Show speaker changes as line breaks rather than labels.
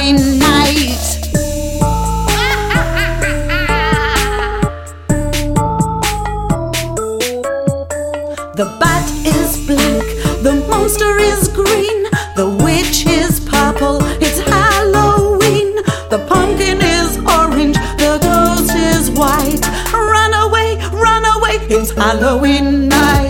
Halloween night. The bat is black, the monster is green, the witch is purple, it's Halloween. The pumpkin is orange, the ghost is white. Run away, it's Halloween night.